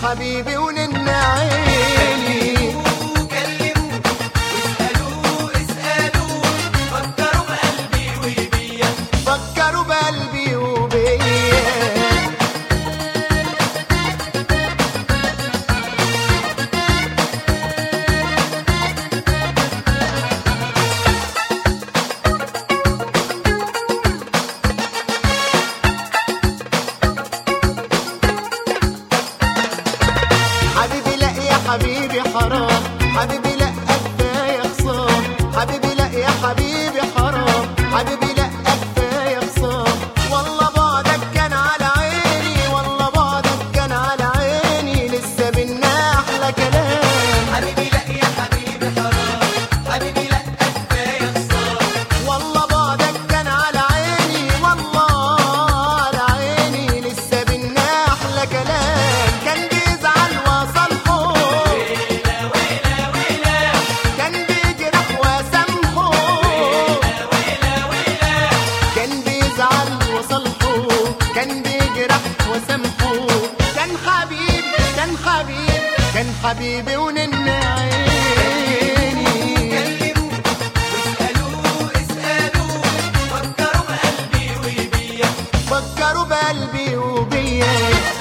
حبيبي ونن عيني. كلموه واسألوه فكروا بقلبي وبيا، فكروا بقلبي وبيا. حبيبي لا يا حبيبي حرام، حبيبي لا كفاية خصام، حبيبي لا يا حبيبي حرام، حبيبي لا كفاية خصام. والله بعدك كان على عيني، والله بعدك كان على عيني، لسه بينا أحلى كلام. حبيبي لا يا حبيبي حرام، حبيبي لا كفاية خصام. والله بعدك كان على عيني، والله على عيني، لسه بينا أحلى كلام. كان بيزعل وصالحه، ويلا ويلا ويلا، كان بيجرح وسامحه، ويلا ويلا، كان بيزعل وصالحه، كان بيجرح وسامحه. كان حبيبي كان حبيبي كان حبيبي ونن عيني. كلموه واسألوه فكروا بقلبي وبيا، فكروا بقلبي وبيا.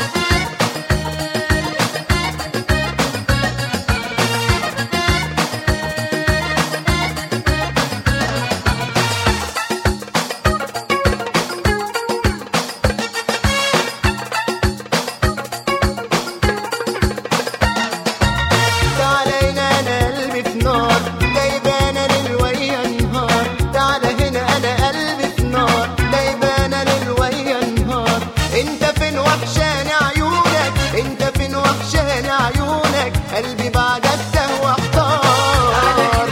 تعالى هنا انا قلبي في نار، دايبانه ليل ويا نهار. تعالى هنا انا قلبي في نار، دايبانه ليل ويا نهار. انت فين وحشاني عيونك، انت فين وحشاني عيونك، قلبي بعدك تهوى احتار.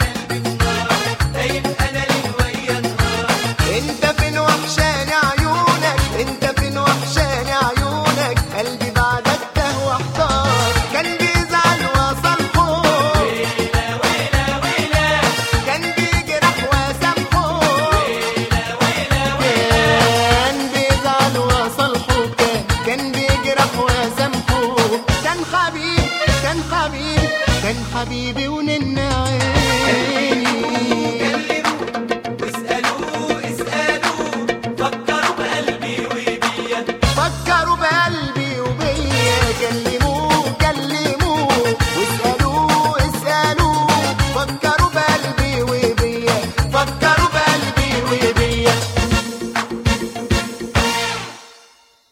دايب انا ليل ويا نهار. انت فين وحشاني عيونك، انت فين وحشاني عيونك، قلبي بعدك تهوى احتار. كان بيزعل وصالحه، ويلا ويلا ويلا، كان بيجرح وسامحه، ويلا ويلا ويلا، كان بيزعل وصالحه، كان بيجرح وسامحه. كان حبيبي كان حبيبي كان حبيبي ونن عيني.